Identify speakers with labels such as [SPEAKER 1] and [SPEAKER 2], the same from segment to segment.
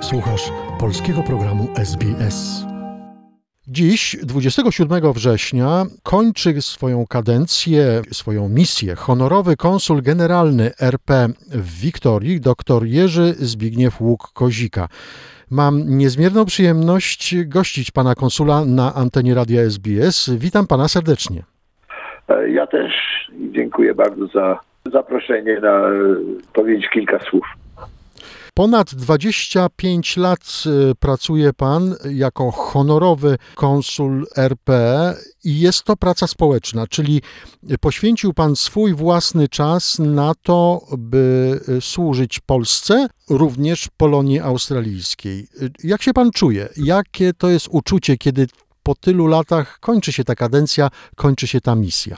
[SPEAKER 1] Słuchasz polskiego programu SBS. Dziś, 27 września, kończy swoją kadencję, swoją misję honorowy konsul generalny RP w Wiktorii, dr Jerzy Zbigniew Łuk-Kozika. Mam niezmierną przyjemność gościć pana konsula na antenie Radia SBS. Witam pana serdecznie.
[SPEAKER 2] Ja też dziękuję bardzo za zaproszenie na powiedzieć kilka słów.
[SPEAKER 1] Ponad 25 lat pracuje pan jako honorowy konsul RP i jest to praca społeczna, czyli poświęcił pan swój własny czas na to, by służyć Polsce, również Polonii Australijskiej. Jak się pan czuje? Jakie to jest uczucie, kiedy po tylu latach kończy się ta kadencja, kończy się ta misja?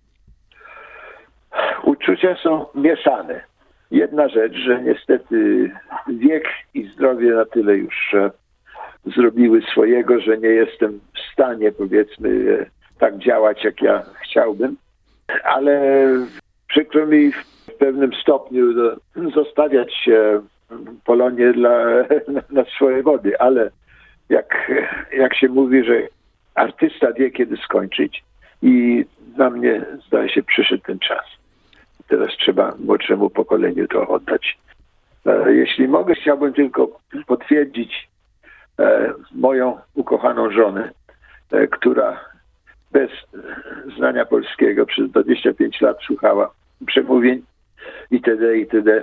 [SPEAKER 2] Uczucia są mieszane. Jedna rzecz, że niestety wiek i zdrowie na tyle już zrobiły swojego, że nie jestem w stanie, powiedzmy, tak działać, jak ja chciałbym. Ale przykro mi w pewnym stopniu zostawiać Polonię na swoje wody. Ale jak się mówi, że artysta wie, kiedy skończyć, i dla mnie, zdaje się, przyszedł ten czas. Teraz trzeba młodszemu pokoleniu to oddać. Jeśli mogę, chciałbym tylko potwierdzić moją ukochaną żonę, która bez znania polskiego przez 25 lat słuchała przemówień itd.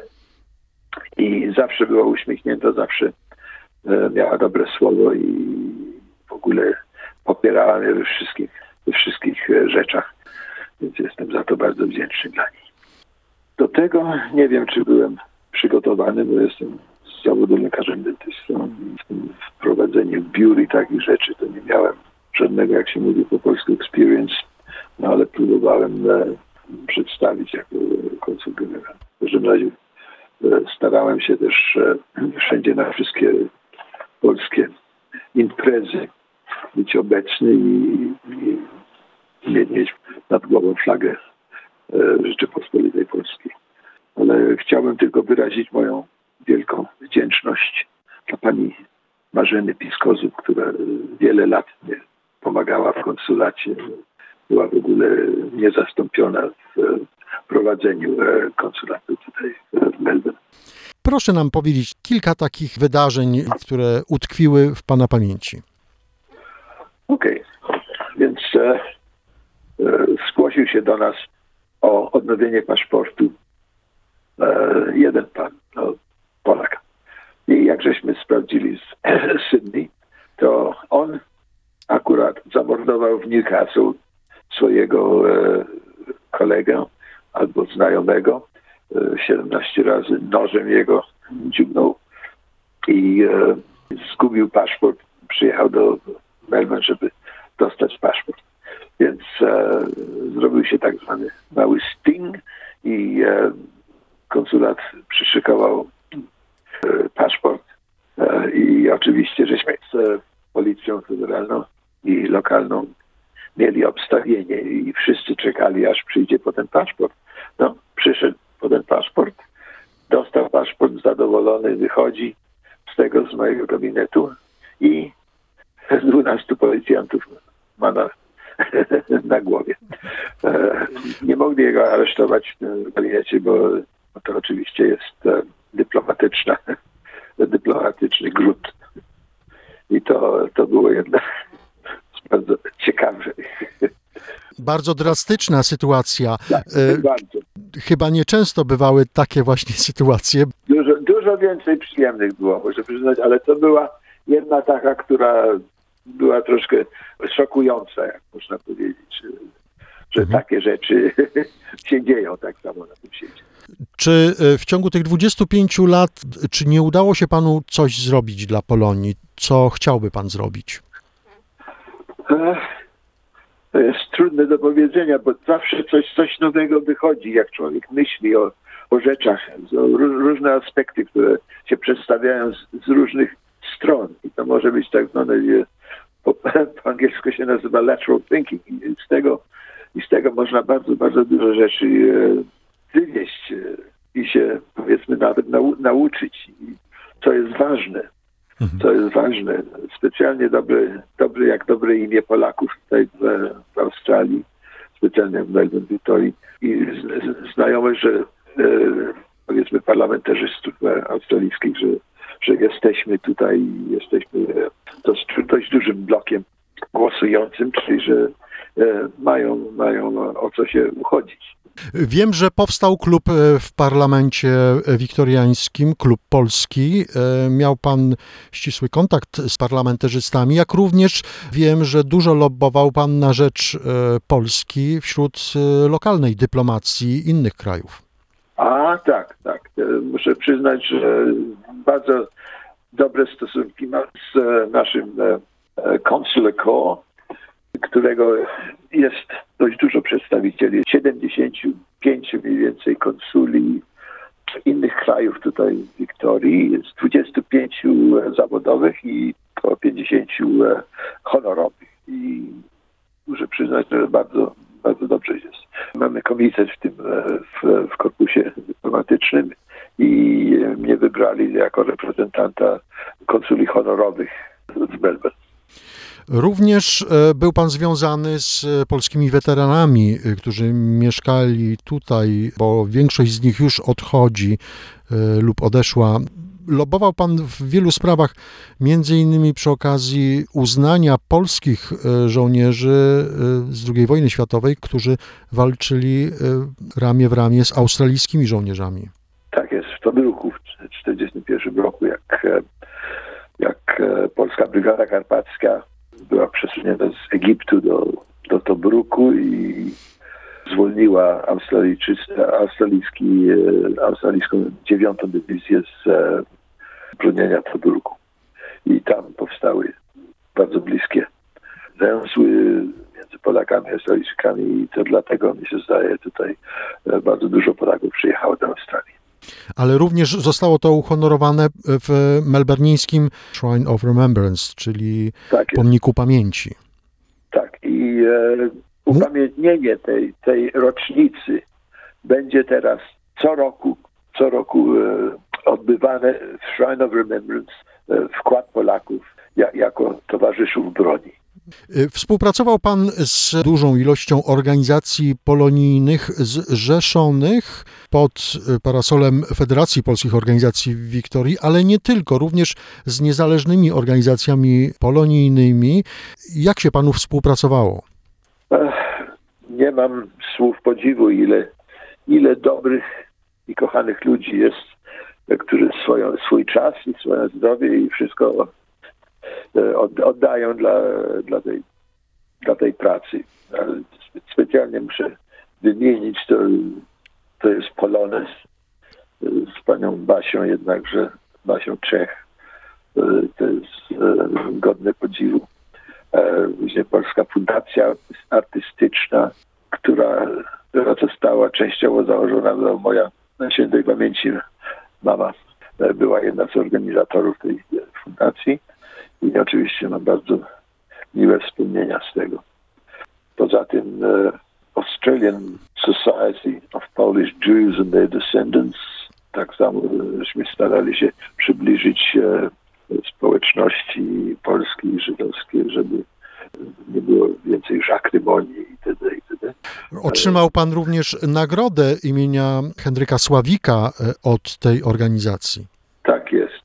[SPEAKER 2] I zawsze była uśmiechnięta, zawsze miała dobre słowo i w ogóle popierała mnie we wszystkich rzeczach. Więc jestem za to bardzo wdzięczny dla niej. Do tego nie wiem, czy byłem przygotowany, bo jestem z zawodu lekarzem dentystą. W prowadzeniu biur i takich rzeczy to nie miałem żadnego, jak się mówi po polsku, experience, no ale próbowałem przedstawić jako konsul generalny. W każdym razie starałem się też wszędzie na wszystkie polskie imprezy być obecny i mieć nad głową flagę Rzeczypospolitej Polskiej. Ale chciałbym tylko wyrazić moją wielką wdzięczność dla pani Marzeny Piskozub, która wiele lat mnie pomagała w konsulacie. Była w ogóle niezastąpiona w prowadzeniu konsulatu tutaj w Melbourne.
[SPEAKER 1] Proszę nam powiedzieć kilka takich wydarzeń, które utkwiły w pana pamięci.
[SPEAKER 2] Okej. Więc zgłosił się do nas o odnowienie paszportu jeden pan, Polak. I jak żeśmy sprawdzili z Sydney, to on akurat zamordował w Newcastle swojego kolegę albo znajomego. 17 razy nożem jego dziubnął i zgubił paszport. Przyjechał do Melbourne, żeby dostać paszport. Więc zrobił się tak zwany mały sting i konsulat przyszykował paszport i oczywiście żeśmy z policją federalną i lokalną mieli obstawienie i wszyscy czekali, aż przyjdzie po ten paszport. No, przyszedł po ten paszport, dostał paszport, zadowolony, wychodzi z mojego gabinetu i 12 policjantów ma na głowie. Nie mogli jego aresztować w gabinecie, bo to oczywiście jest dyplomatyczny grunt. I to było jednak bardzo ciekawe.
[SPEAKER 1] Bardzo drastyczna sytuacja.
[SPEAKER 2] Tak, bardzo.
[SPEAKER 1] Chyba nieczęsto bywały takie właśnie sytuacje.
[SPEAKER 2] Dużo więcej przyjemnych było, muszę przyznać, ale to była jedna taka, która była troszkę szokująca, jak można powiedzieć, że takie rzeczy się dzieją tak samo na tym świecie.
[SPEAKER 1] Czy w ciągu tych 25 lat, czy nie udało się panu coś zrobić dla Polonii? Co chciałby pan zrobić?
[SPEAKER 2] To jest trudne do powiedzenia, bo zawsze coś nowego wychodzi, jak człowiek myśli o rzeczach, różne aspekty, które się przedstawiają z różnych stron. I to może być tak zwane, po angielsku się nazywa lateral thinking. I z tego można bardzo, bardzo dużo rzeczy wywieźć i się, powiedzmy, nawet nauczyć. I co jest ważne, co jest ważne. Specjalnie dobre imię Polaków tutaj w Australii, specjalnie w Melbourne, Victorii i znajomość, że powiedzmy parlamentarzystów australijskich, że jesteśmy tutaj, jesteśmy dość dużym blokiem głosującym, czyli że mają o co się uchodzić.
[SPEAKER 1] Wiem, że powstał klub w parlamencie wiktoriańskim, klub polski. Miał pan ścisły kontakt z parlamentarzystami, jak również wiem, że dużo lobbował pan na rzecz Polski wśród lokalnej dyplomacji innych krajów.
[SPEAKER 2] Tak. Muszę przyznać, że bardzo dobre stosunki mam z naszym Consular Corps, którego jest dość dużo przedstawicieli, 75 mniej więcej konsuli innych krajów tutaj w Wiktorii, jest 25 zawodowych i około 50 honorowych. I muszę przyznać, że bardzo, bardzo dobrze jest. Mamy komitet w korpusie dyplomatycznym i mnie wybrali jako reprezentanta konsuli honorowych w Melbourne.
[SPEAKER 1] Również był pan związany z polskimi weteranami, którzy mieszkali tutaj, bo większość z nich już odchodzi lub odeszła. Lobbował pan w wielu sprawach, między innymi przy okazji uznania polskich żołnierzy z II wojny światowej, którzy walczyli ramię w ramię z australijskimi żołnierzami.
[SPEAKER 2] Tak jest, w Tobruku w 1941 roku, jak Polska Brygada Karpacka była przesunięta z Egiptu do Tobruku i zwolniła australijską 9. dywizję z bronienia Tobruku. I tam powstały bardzo bliskie węzły między Polakami a Australijczykami i to dlatego, mi się zdaje, tutaj bardzo dużo Polaków przyjechało do Australii.
[SPEAKER 1] Ale również zostało to uhonorowane w melburnieńskim Shrine of Remembrance, czyli pomniku pamięci.
[SPEAKER 2] Tak, i upamiętnienie tej rocznicy będzie teraz co roku odbywane w Shrine of Remembrance, wkład Polaków jako towarzyszów broni.
[SPEAKER 1] Współpracował pan z dużą ilością organizacji polonijnych zrzeszonych pod parasolem Federacji Polskich Organizacji w Wiktorii, ale nie tylko, również z niezależnymi organizacjami polonijnymi. Jak się panu współpracowało?
[SPEAKER 2] Nie mam słów podziwu, ile dobrych i kochanych ludzi jest, którzy swój czas i swoje zdrowie i wszystko oddają dla tej pracy. Ale specjalnie muszę wymienić, to jest Polonez z panią Basią, jednakże Basią Czech. To jest godne podziwu. Później Polska Fundacja Artystyczna, która została częściowo założona, moja na świętej pamięci mama była jedna z organizatorów tej fundacji. I oczywiście mam bardzo miłe wspomnienia z tego. Poza tym Australian Society of Polish Jews and Their Descendants, tak samo żeśmy starali się przybliżyć społeczności polskiej i żydowskiej, żeby nie było więcej żakrymonii itd.
[SPEAKER 1] Otrzymał pan również nagrodę imienia Henryka Sławika od tej organizacji.
[SPEAKER 2] Tak jest.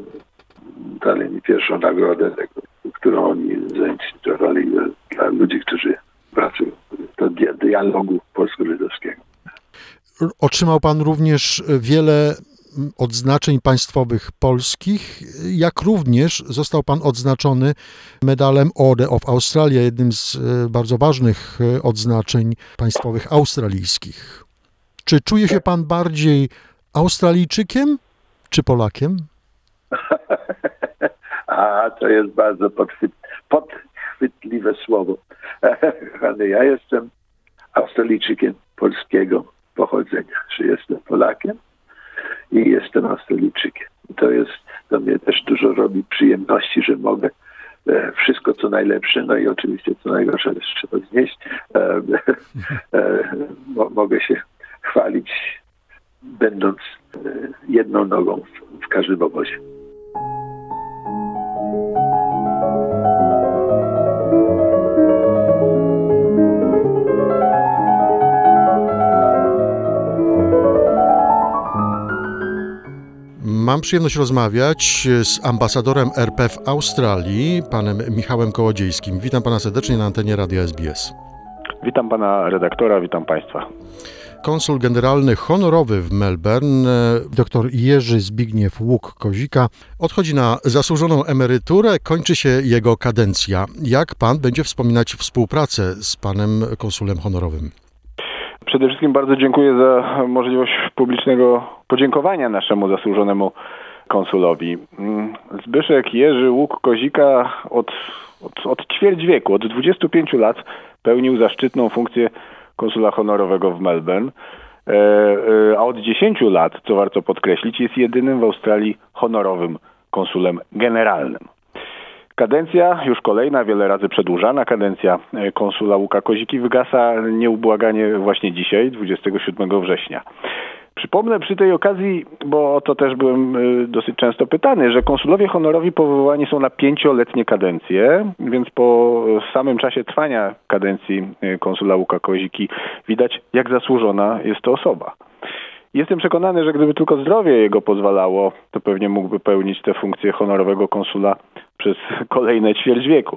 [SPEAKER 2] Dali mi pierwszą nagrodę, którą oni zainicjowali dla ludzi, którzy pracują do dialogu polsko-żydowskiego.
[SPEAKER 1] Otrzymał pan również wiele odznaczeń państwowych polskich, jak również został pan odznaczony medalem Order of Australia, jednym z bardzo ważnych odznaczeń państwowych australijskich. Czy czuje się pan bardziej Australijczykiem czy Polakiem?
[SPEAKER 2] To jest bardzo podchwytliwe słowo. Ja jestem Australijczykiem polskiego pochodzenia. Czy jestem Polakiem i jestem Australijczykiem. To mnie też dużo robi przyjemności, że mogę wszystko co najlepsze, no i oczywiście co najgorsze też trzeba znieść. Mogę się chwalić, będąc jedną nogą w każdym obozie.
[SPEAKER 1] przyjemność rozmawiać z ambasadorem RP w Australii, panem Michałem Kołodziejskim. Witam pana serdecznie na antenie Radia SBS.
[SPEAKER 3] Witam pana redaktora, witam państwa.
[SPEAKER 1] Konsul generalny honorowy w Melbourne, dr Jerzy Zbigniew Łuk-Kozika, odchodzi na zasłużoną emeryturę, kończy się jego kadencja. Jak pan będzie wspominać współpracę z panem konsulem honorowym?
[SPEAKER 3] Przede wszystkim bardzo dziękuję za możliwość publicznego podziękowania naszemu zasłużonemu konsulowi. Zbyszek Jerzy Łuk-Kozika od ćwierć wieku, od 25 lat pełnił zaszczytną funkcję konsula honorowego w Melbourne, a od 10 lat, co warto podkreślić, jest jedynym w Australii honorowym konsulem generalnym. Kadencja, już kolejna, wiele razy przedłużana kadencja konsula Łuka-Koziki wygasa nieubłaganie właśnie dzisiaj, 27 września. Przypomnę przy tej okazji, bo o to też byłem dosyć często pytany, że konsulowie honorowi powołani są na 5-letnie kadencje, więc po samym czasie trwania kadencji konsula Łuka-Koziki widać, jak zasłużona jest to osoba. Jestem przekonany, że gdyby tylko zdrowie jego pozwalało, to pewnie mógłby pełnić tę funkcję honorowego konsula przez kolejne ćwierć wieku.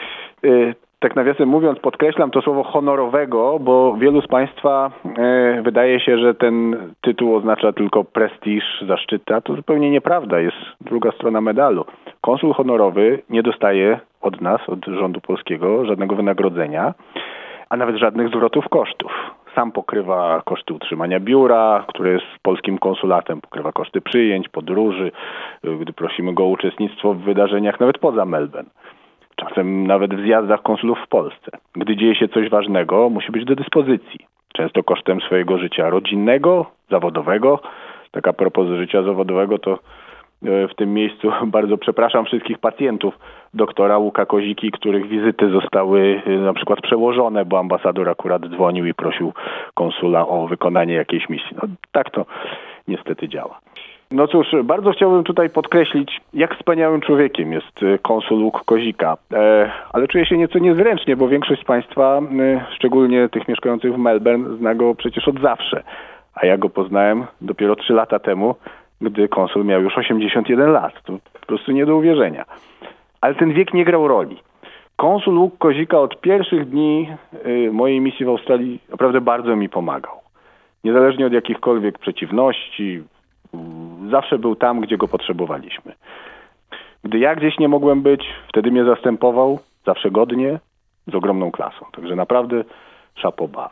[SPEAKER 3] Tak nawiasem mówiąc, podkreślam to słowo honorowego, bo wielu z państwa wydaje się, że ten tytuł oznacza tylko prestiż, zaszczyt, a to zupełnie nieprawda, jest druga strona medalu. Konsul honorowy nie dostaje od nas, od rządu polskiego, żadnego wynagrodzenia, a nawet żadnych zwrotów kosztów. Sam pokrywa koszty utrzymania biura, które jest polskim konsulatem, pokrywa koszty przyjęć, podróży, gdy prosimy go o uczestnictwo w wydarzeniach nawet poza Melbourne. Czasem nawet w zjazdach konsulów w Polsce. Gdy dzieje się coś ważnego, musi być do dyspozycji. Często kosztem swojego życia rodzinnego, zawodowego. Tak a propos życia zawodowego, to w tym miejscu bardzo przepraszam wszystkich pacjentów doktora Łuka-Koziki, których wizyty zostały na przykład przełożone, bo ambasador akurat dzwonił i prosił konsula o wykonanie jakiejś misji. No, tak to niestety działa. No cóż, bardzo chciałbym tutaj podkreślić, jak wspaniałym człowiekiem jest konsul Łuk-Kozika, ale czuję się nieco niezręcznie, bo większość z państwa, szczególnie tych mieszkających w Melbourne, zna go przecież od zawsze, a ja go poznałem dopiero 3 lata temu, gdy konsul miał już 81 lat. To po prostu nie do uwierzenia. Ale ten wiek nie grał roli. Konsul Łuk-Kozika od pierwszych dni mojej misji w Australii naprawdę bardzo mi pomagał. Niezależnie od jakichkolwiek przeciwności, zawsze był tam, gdzie go potrzebowaliśmy. Gdy ja gdzieś nie mogłem być, wtedy mnie zastępował, zawsze godnie, z ogromną klasą. Także naprawdę chapeau bas.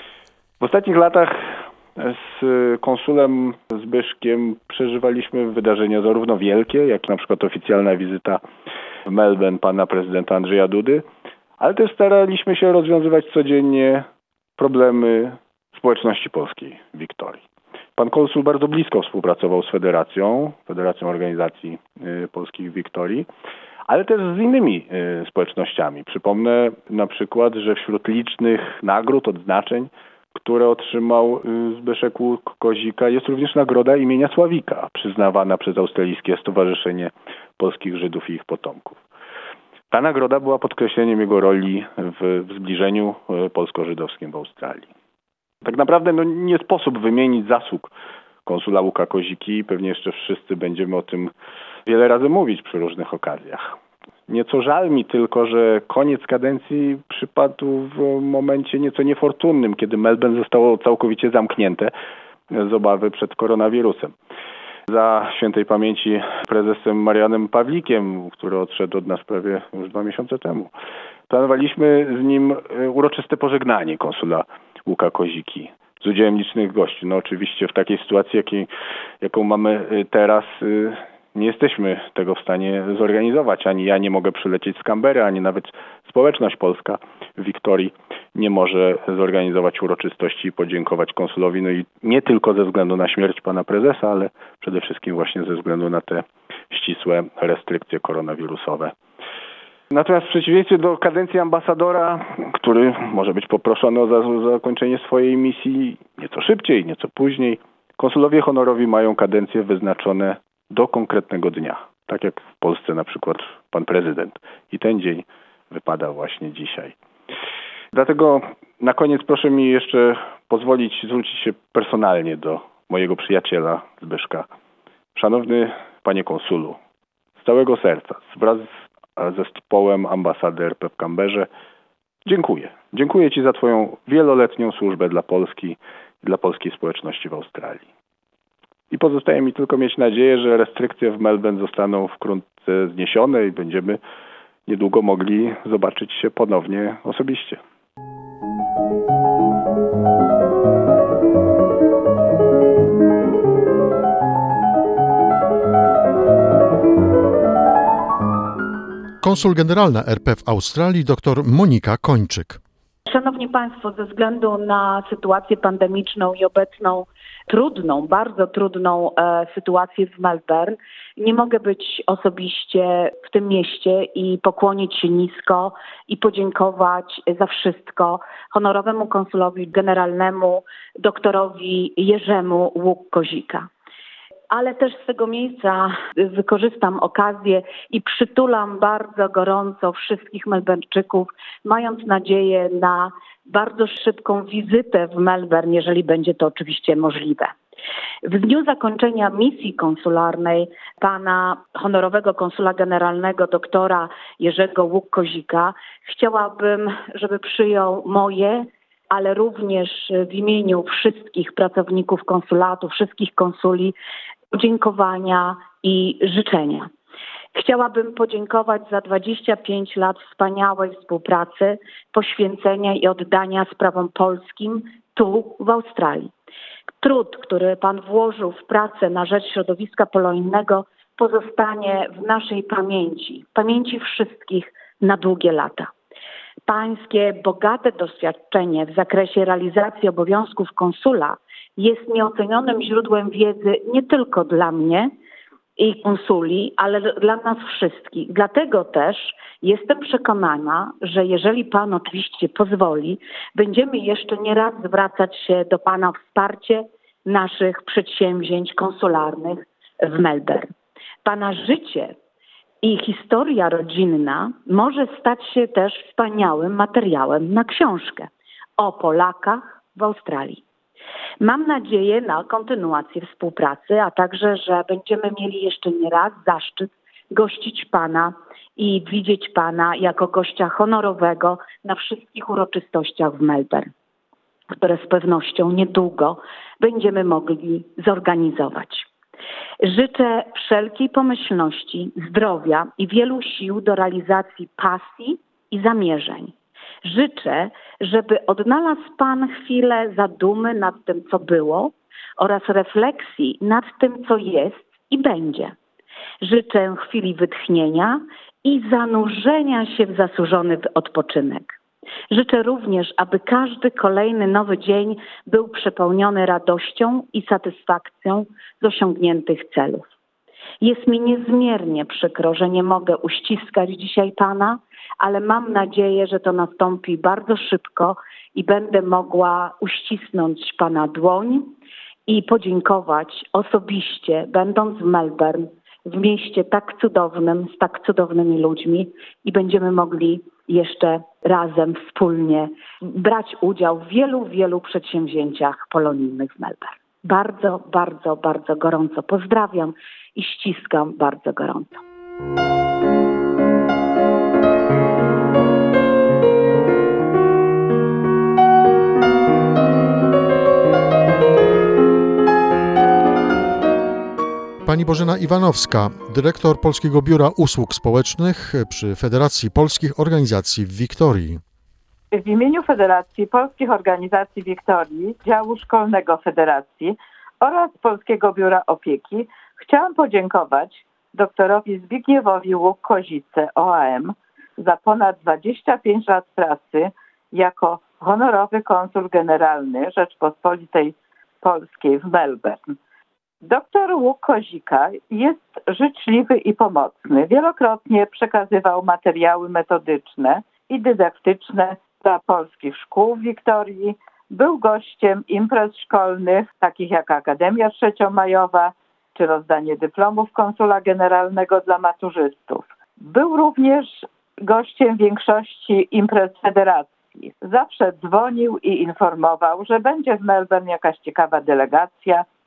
[SPEAKER 3] W ostatnich latach z konsulem Zbyszkiem przeżywaliśmy wydarzenia zarówno wielkie, jak na przykład oficjalna wizyta w Melbourne pana prezydenta Andrzeja Dudy, ale też staraliśmy się rozwiązywać codziennie problemy społeczności polskiej w Wiktorii. Pan konsul bardzo blisko współpracował z Federacją Organizacji Polskich w Wiktorii, ale też z innymi społecznościami. Przypomnę na przykład, że wśród licznych nagród, odznaczeń, które otrzymał Zbyszek Łuk-Kozika, jest również nagroda imienia Sławika, przyznawana przez Australijskie Stowarzyszenie Polskich Żydów i ich potomków. Ta nagroda była podkreśleniem jego roli w zbliżeniu polsko-żydowskim w Australii. Tak naprawdę nie sposób wymienić zasług konsula Łuka-Koziki. Pewnie jeszcze wszyscy będziemy o tym wiele razy mówić przy różnych okazjach. Nieco żal mi tylko, że koniec kadencji przypadł w momencie nieco niefortunnym, kiedy Melbourne zostało całkowicie zamknięte z obawy przed koronawirusem. Za świętej pamięci prezesem Marianem Pawlikiem, który odszedł od nas prawie już 2 miesiące temu, planowaliśmy z nim uroczyste pożegnanie konsula Łuka-Koziki z udziałem licznych gości. No oczywiście w takiej sytuacji, jaką mamy teraz, nie jesteśmy tego w stanie zorganizować. Ani ja nie mogę przylecieć z Canberry, ani nawet społeczność polska w Wiktorii nie może zorganizować uroczystości i podziękować konsulowi. No i nie tylko ze względu na śmierć pana prezesa, ale przede wszystkim właśnie ze względu na te ścisłe restrykcje koronawirusowe. Natomiast w przeciwieństwie do kadencji ambasadora, który może być poproszony o zakończenie swojej misji nieco szybciej, nieco później, konsulowie honorowi mają kadencje wyznaczone do konkretnego dnia. Tak jak w Polsce na przykład pan prezydent. I ten dzień wypada właśnie dzisiaj. Dlatego na koniec proszę mi jeszcze pozwolić zwrócić się personalnie do mojego przyjaciela Zbyszka. Szanowny Panie Konsulu, z całego serca, wraz z zespołem ambasady RP w Canberrze, dziękuję. Dziękuję Ci za Twoją wieloletnią służbę dla Polski i dla polskiej społeczności w Australii. I pozostaje mi tylko mieć nadzieję, że restrykcje w Melbourne zostaną wkrótce zniesione i będziemy niedługo mogli zobaczyć się ponownie osobiście.
[SPEAKER 1] Konsul generalna RP w Australii dr Monika Kończyk.
[SPEAKER 4] Szanowni Państwo, ze względu na sytuację pandemiczną i obecną trudną, bardzo trudną sytuację w Melbourne, nie mogę być osobiście w tym mieście i pokłonić się nisko i podziękować za wszystko honorowemu konsulowi generalnemu doktorowi Jerzemu Łuk-Kozika. Ale też z tego miejsca wykorzystam okazję i przytulam bardzo gorąco wszystkich Melbourneczyków, mając nadzieję na bardzo szybką wizytę w Melbourne, jeżeli będzie to oczywiście możliwe. W dniu zakończenia misji konsularnej pana honorowego konsula generalnego doktora Jerzego Łuk-Kozika chciałabym, żeby przyjął moje, ale również w imieniu wszystkich pracowników konsulatu, wszystkich konsuli, podziękowania i życzenia. Chciałabym podziękować za 25 lat wspaniałej współpracy, poświęcenia i oddania sprawom polskim tu w Australii. Trud, który Pan włożył w pracę na rzecz środowiska polonijnego, pozostanie w naszej pamięci wszystkich na długie lata. Pańskie bogate doświadczenie w zakresie realizacji obowiązków konsula jest nieocenionym źródłem wiedzy nie tylko dla mnie i konsuli, ale dla nas wszystkich. Dlatego też jestem przekonana, że jeżeli Pan oczywiście pozwoli, będziemy jeszcze nie raz zwracać się do Pana o wsparcie naszych przedsięwzięć konsularnych w Melbourne. Pana życie i historia rodzinna może stać się też wspaniałym materiałem na książkę o Polakach w Australii. Mam nadzieję na kontynuację współpracy, a także, że będziemy mieli jeszcze nie raz zaszczyt gościć Pana i widzieć Pana jako gościa honorowego na wszystkich uroczystościach w Melbourne, które z pewnością niedługo będziemy mogli zorganizować. Życzę wszelkiej pomyślności, zdrowia i wielu sił do realizacji pasji i zamierzeń. Życzę, żeby odnalazł Pan chwilę zadumy nad tym, co było oraz refleksji nad tym, co jest i będzie. Życzę chwili wytchnienia i zanurzenia się w zasłużony odpoczynek. Życzę również, aby każdy kolejny nowy dzień był przepełniony radością i satysfakcją z osiągniętych celów. Jest mi niezmiernie przykro, że nie mogę uściskać dzisiaj Pana, ale mam nadzieję, że to nastąpi bardzo szybko i będę mogła uścisnąć Pana dłoń i podziękować osobiście, będąc w Melbourne, w mieście tak cudownym, z tak cudownymi ludźmi i będziemy mogli jeszcze razem, wspólnie brać udział w wielu przedsięwzięciach polonijnych w Melbourne. Bardzo, bardzo, bardzo gorąco pozdrawiam i ściskam bardzo gorąco.
[SPEAKER 1] Pani Bożena Iwanowska, dyrektor Polskiego Biura Usług Społecznych przy Federacji Polskich Organizacji w Wiktorii.
[SPEAKER 5] W imieniu Federacji Polskich Organizacji Wiktorii, działu szkolnego Federacji oraz Polskiego Biura Opieki chciałam podziękować doktorowi Zbigniewowi Łuk-Kozice OAM za ponad 25 lat pracy jako honorowy konsul generalny Rzeczpospolitej Polskiej w Melbourne. Doktor Łuk-Kozika jest życzliwy i pomocny. Wielokrotnie przekazywał materiały metodyczne i dydaktyczne dla polskich szkół w Wiktorii. Był gościem imprez szkolnych, takich jak Akademia Trzeciomajowa, czy rozdanie dyplomów konsula generalnego dla maturzystów. Był również gościem większości imprez federacji. Zawsze dzwonił i informował, że będzie w Melbourne jakaś ciekawa delegacja,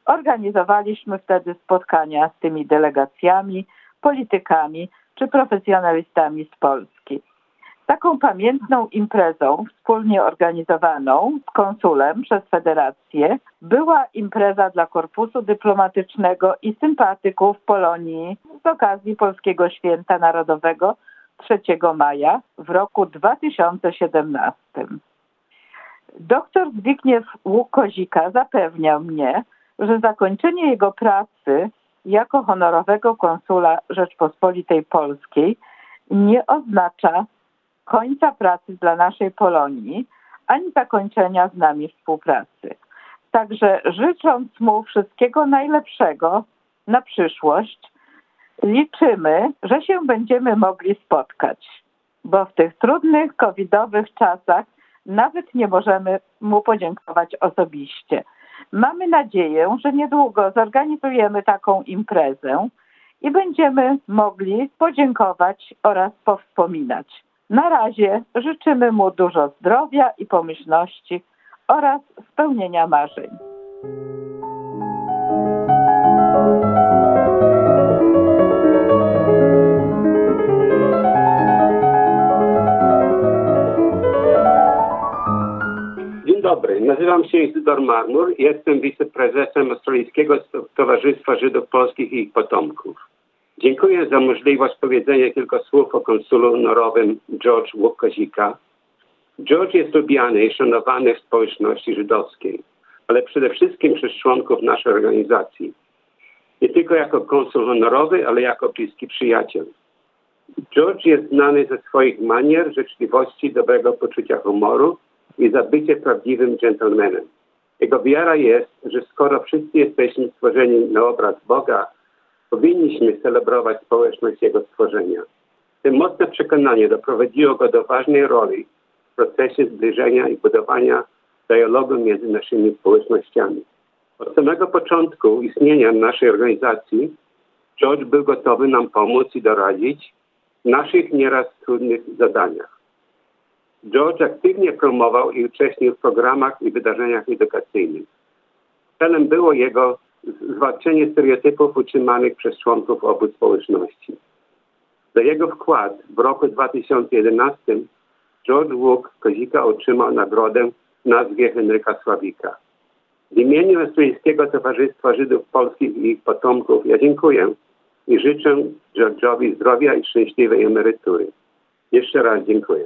[SPEAKER 5] Organizowaliśmy wtedy spotkania z tymi delegacjami, politykami czy profesjonalistami z Polski. Taką pamiętną imprezą wspólnie organizowaną z konsulem przez Federację była impreza dla Korpusu Dyplomatycznego i sympatyków Polonii z okazji Polskiego Święta Narodowego 3 maja w roku 2017. Doktor Zbigniew Łuk-Kozika zapewniał mnie, że zakończenie jego pracy jako honorowego konsula Rzeczpospolitej Polskiej nie oznacza końca pracy dla naszej Polonii, ani zakończenia z nami współpracy. Także życząc mu wszystkiego najlepszego na przyszłość, liczymy, że się będziemy mogli spotkać, bo w tych trudnych covidowych czasach nawet nie możemy mu podziękować osobiście. Mamy nadzieję, że niedługo zorganizujemy taką imprezę i będziemy mogli podziękować oraz powspominać. Na razie życzymy mu dużo zdrowia i pomyślności oraz spełnienia marzeń.
[SPEAKER 6] Dzień dobry, nazywam się Izydor Marmur i jestem wiceprezesem Australijskiego Towarzystwa Żydów Polskich i ich Potomków. Dziękuję za możliwość powiedzenia kilku słów o konsulu honorowym George Łuk-Kozika. George jest lubiany i szanowany w społeczności żydowskiej, ale przede wszystkim przez członków naszej organizacji. Nie tylko jako konsul honorowy, ale jako bliski przyjaciel. George jest znany ze swoich manier, życzliwości, dobrego poczucia humoru i za bycie prawdziwym dżentelmenem. Jego wiara jest, że skoro wszyscy jesteśmy stworzeni na obraz Boga, powinniśmy celebrować społeczność Jego stworzenia. To mocne przekonanie doprowadziło go do ważnej roli w procesie zbliżenia i budowania dialogu między naszymi społecznościami. Od samego początku istnienia naszej organizacji George był gotowy nam pomóc i doradzić w naszych nieraz trudnych zadaniach. George aktywnie promował i uczestniczył w programach i wydarzeniach edukacyjnych. Celem było jego zwalczenie stereotypów utrzymanych przez członków obu społeczności. Za jego wkład w roku 2011 George Łuk-Kozika otrzymał nagrodę w nazwie Henryka Sławika. W imieniu Australijskiego Towarzystwa Żydów Polskich i ich Potomków ja dziękuję i życzę George'owi zdrowia i szczęśliwej emerytury. Jeszcze raz dziękuję.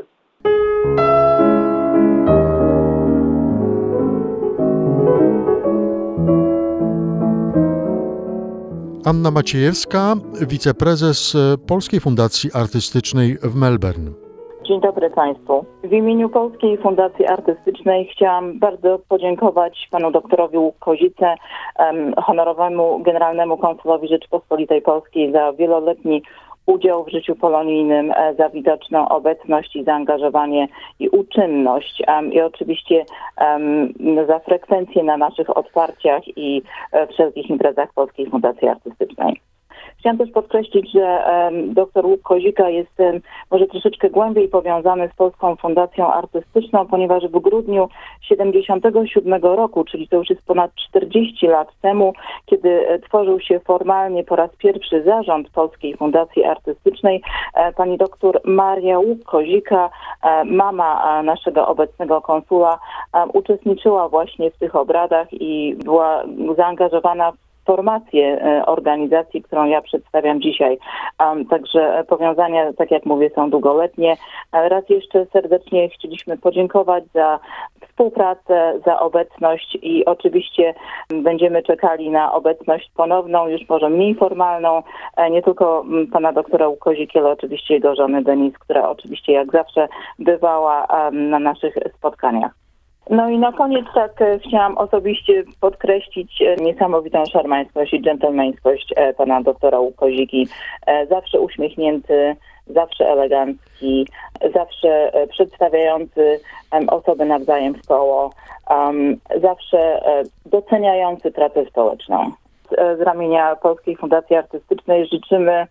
[SPEAKER 1] Anna Maciejewska, wiceprezes Polskiej Fundacji Artystycznej w Melbourne.
[SPEAKER 7] Dzień dobry Państwu. W imieniu Polskiej Fundacji Artystycznej chciałam bardzo podziękować panu doktorowi Łuk-Kozice, honorowemu generalnemu konsulowi Rzeczypospolitej Polskiej za wieloletni udział w życiu polonijnym, za widoczną obecność i zaangażowanie i uczynność i oczywiście za frekwencję na naszych otwarciach i wszelkich imprezach Polskiej Fundacji Artystycznej. Chciałam też podkreślić, że dr Łuk-Kozika jest może troszeczkę głębiej powiązany z Polską Fundacją Artystyczną, ponieważ w grudniu 1977 roku, czyli to już jest ponad 40 lat temu, kiedy tworzył się formalnie po raz pierwszy zarząd Polskiej Fundacji Artystycznej, pani doktor Maria Łuk-Kozika, mama naszego obecnego konsula, uczestniczyła właśnie w tych obradach i była zaangażowana w formację organizacji, którą ja przedstawiam dzisiaj. Także powiązania, tak jak mówię, są długoletnie. Raz jeszcze serdecznie chcieliśmy podziękować za współpracę, za obecność i oczywiście będziemy czekali na obecność ponowną, już może mniej formalną, nie tylko pana doktora Łuk-Koziki, ale oczywiście jego żony Denise, która oczywiście jak zawsze bywała na naszych spotkaniach. No i na koniec chciałam osobiście podkreślić niesamowitą szarmańskość i dżentelmeńskość pana doktora Łuk-Koziki. Zawsze uśmiechnięty, zawsze elegancki, zawsze przedstawiający osoby nawzajem w koło, zawsze doceniający pracę społeczną. Z ramienia Polskiej Fundacji Artystycznej życzymy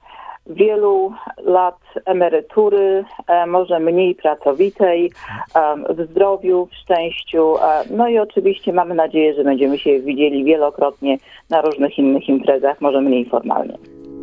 [SPEAKER 7] wielu lat emerytury, może mniej pracowitej, w zdrowiu, w szczęściu. No i oczywiście mamy nadzieję, że będziemy się widzieli wielokrotnie na różnych innych imprezach, może mniej formalnie.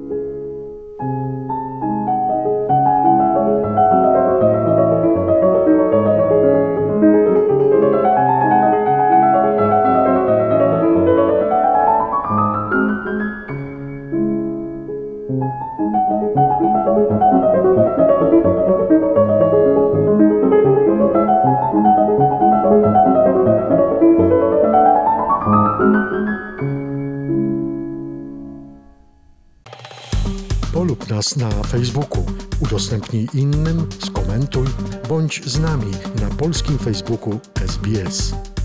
[SPEAKER 1] Polub nas na Facebooku, udostępnij innym, skomentuj, bądź z nami na polskim Facebooku SBS.